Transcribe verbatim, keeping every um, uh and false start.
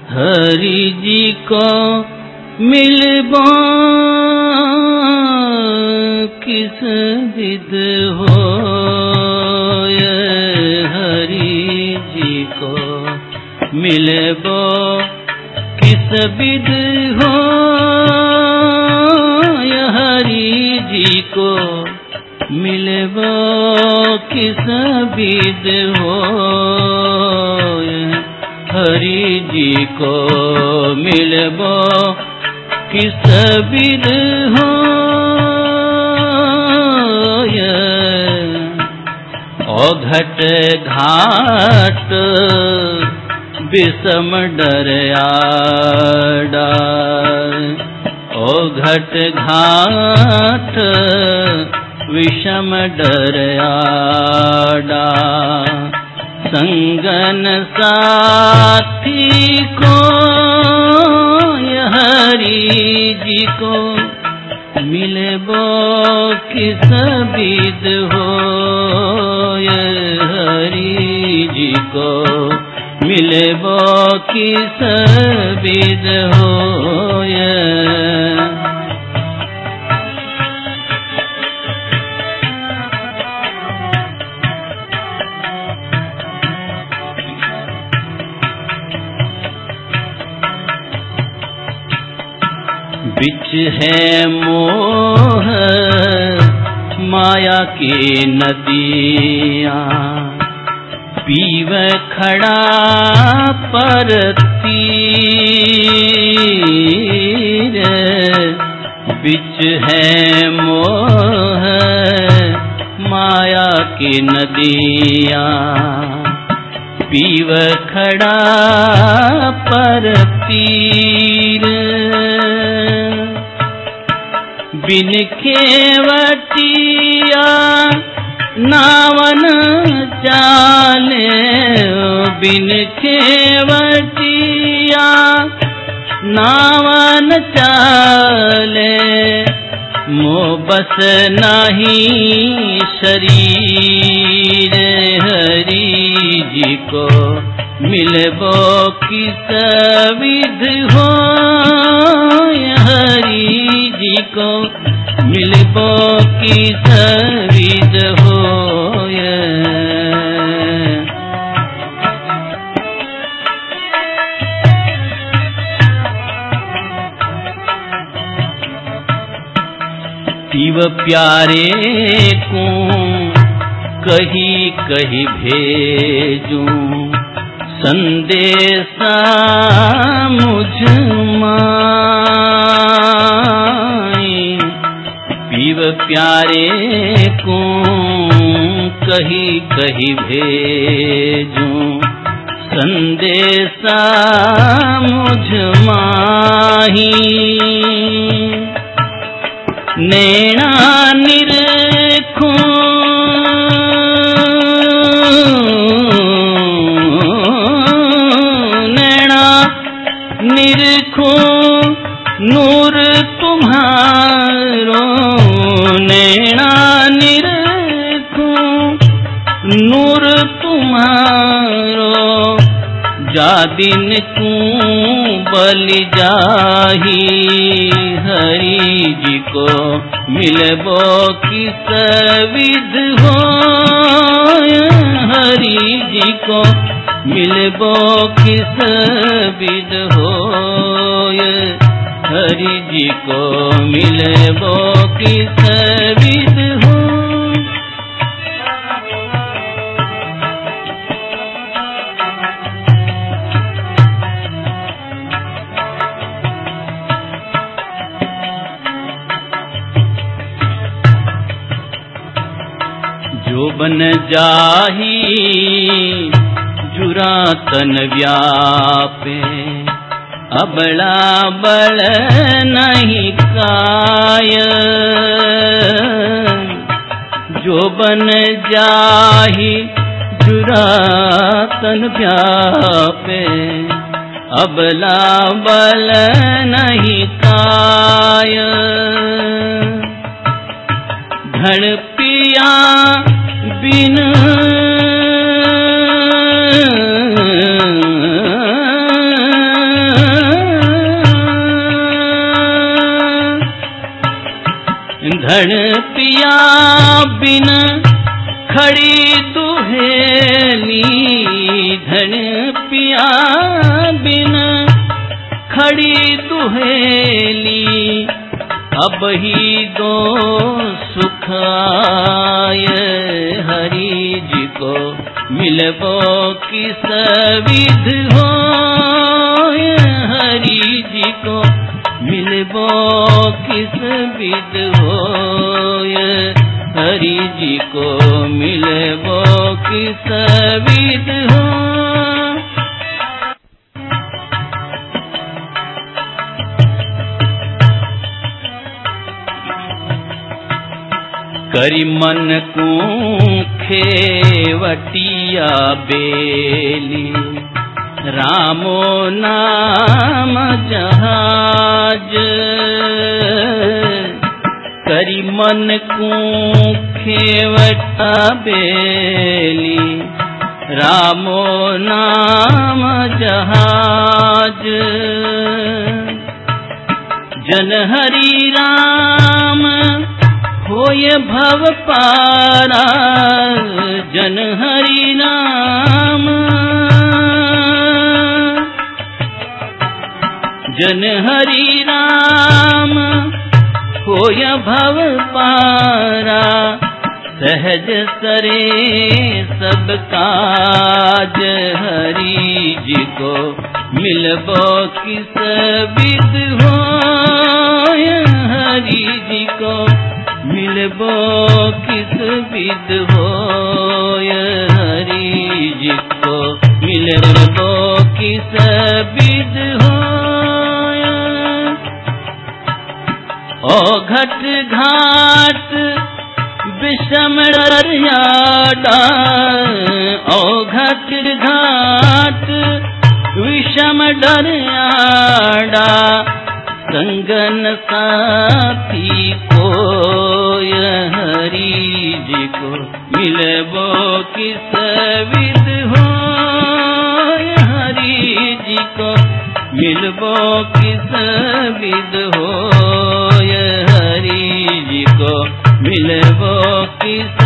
हरि जी को मिलबो किस विध होय, हरि जी को मिलबो किस विध होय, हरि जी को मिलबो किस विध होय, हरि जी को मिलबो किस विध होय। ओ घट घाट विषम डरयाडा, ओ घट घाट विषम डरयाडा, संगन साथी को हरि जी को मिलबो किस विध होय, हरि जी को मिलबो किस विध होय। बिच है मोह माया की नदियाँ, पीव खड़ा पर तीर, बिच है मोह माया की नदियाँ, पीव खड़ा पर तीर, बिन खेवटिया नावन चाले, बिन खेवटिया नावन चाले, मोह बस नहीं शरीर, हरि जी को मिलबो किस विध होय, हरि जी को मिलबो किस विध होय। शिव प्यारे को कही कही भेजूं, संदेशा मुझ माई, पीव प्यारे को कही कही भेजूं, संदेशा मुझ माही, नैना निरखूं नैना निरखूं नूर तुम्हारो, नैना निरखूं नूर तुम्हारो, जा दिन तू बलि जाही, हरि जी को मिलबो किस विध होय, हरि जी को मिलबो किस विध होय, हरि जी को मिलबो किस विध होय। जो बन जाही जुरा तन व्यापे, अबला बल नहीं काय, जो बन जाही जुरा तन व्यापे, अबला बल नहीं काय, धड़ पिया बिन धन पिया बिन खड़ी दुहेली, धन पिया बिन खड़ी दुहेली, अब ही दो सुख आय, हरि जी को मिलबो किस विध होय, हरि जी को मिलबो किस विध होय, हरि जी को मिलबो किस विध होय। करि मन को खेवटिया बेली, रामो नाम जहाज, करि मन को खेवटा बेली, रामो नाम जहाज, जन हरि राम होय भव पारा, जन हरि नाम, जन हरि राम होय भव पारा, सहज सरे सब काज, हरि जी को मिलबो किस विध होय, हरि जी को मिलबो किस विध होय, हरि जी को मिलबो किस विध होय। ओ घट घाट विषम डरियाडा, ओ घट घाट विषम डरियाडा, संगन साथी कोय, हरि जी को मिलबो किस विध होय, हरि जी को मिलबो किस विध होय, हरि जी को मिलबो किस